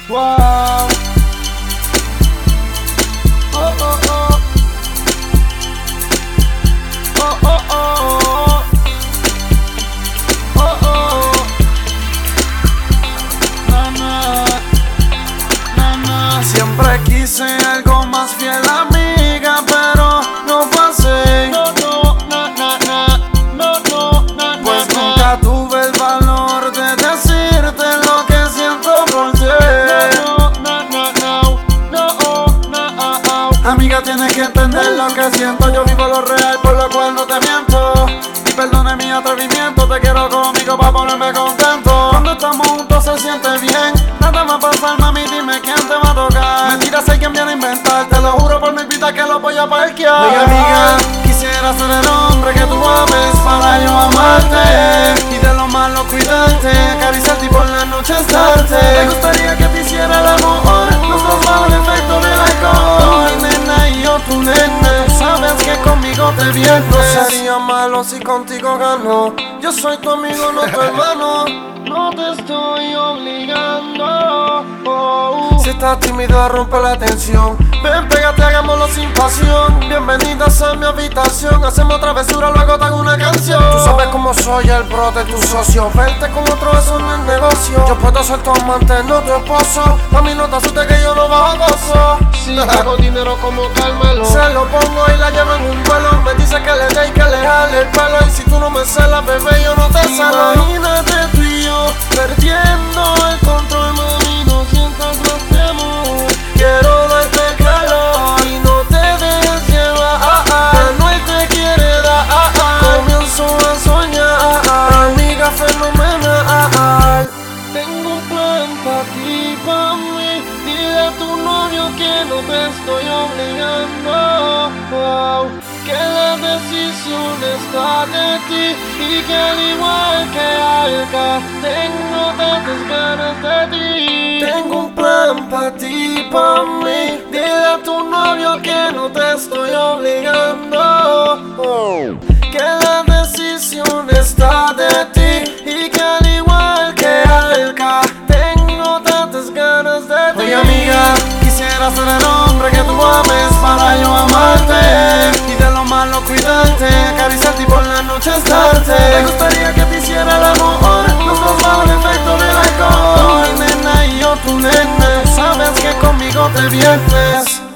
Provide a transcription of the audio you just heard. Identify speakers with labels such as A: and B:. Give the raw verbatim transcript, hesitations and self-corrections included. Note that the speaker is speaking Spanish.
A: Wow. Oh, oh, oh. Oh, oh, oh. Oh, oh. Na, na. Na, na. Siempre quise algo más fiel, amiga, pero no fue así. No, no, na, na, na. No, no, na, pues na, nunca na. Tuve el valor de decirte lo que siento por ti. No, no, na, na, no, no, na, na, na. Amiga, tienes que entender lo que siento. Yo vivo lo real, por lo cual no te miento. Y perdone mi atrevimiento, te quiero conmigo para ponerme contento. Cuando estamos juntos se siente bien. Nada más pasar, mami, dime quién te va a tocar. Mentiras hay quien viene a inventar, te lo juro por mi vida que lo voy a parquear. Oye, amiga, quisiera ser el hombre que tú ames para yo amarte y de lo malo cuidarte, acariciarte y por la noche estarte. Me gustaría que te hiciera el amor, los dos bajo el efecto del alcohol. Mi nena y yo tu nene, tú sabes que conmigo te vienes. No sería malo si contigo gano. Yo soy tu amigo, no tu hermano. No te estoy obligando. Oh. Si estás tímido, rompe la tensión. Ven, pégate, hagámoslo sin pasión. Bienvenidas a mi habitación. Hacemos travesura, luego te hago una canción. Tú sabes cómo soy el bro de tu socio. Verte con otro, eso no es negocio. Yo puedo ser tu amante, no tu esposo. A mí no te asustes que yo no bajo gozo.
B: Si hago dinero como Carmelo,
A: se lo pongo y la llevo en un vuelo. Me dice que le dé y que le jale el pelo. Y si tú no me celas, bebé, yo no te celo. Imagínate tú y yo perdiendo el control, mami, no sientas más temor. Quiero darte calor y no te dejes llevar. Manuel te quiere dar. Comienzo a soñar, amiga fenomenal. Tengo un plan pa' ti, pa' mí. Dile a tu novio que no te estoy obligando. Wow. Que la decisión está de ti y que al igual que Alka tengo tantas ganas de ti. Tengo un plan pa' ti, pa' mí. Dile a tu novio que no te estoy obligando. Oh. Que la decisión está de ti y que al igual que Alka tengo tantas ganas de ti. Oye, amiga, quisiera ser el hombre que tú ames para yo amarte y de lo malo cuidarte, acariciarte y por la noche estarte. Me gustaría que te hiciera el amor, los dos bajo el efecto del alcohol. Mi nena y yo tu nene, tú sabes que conmigo te vienes.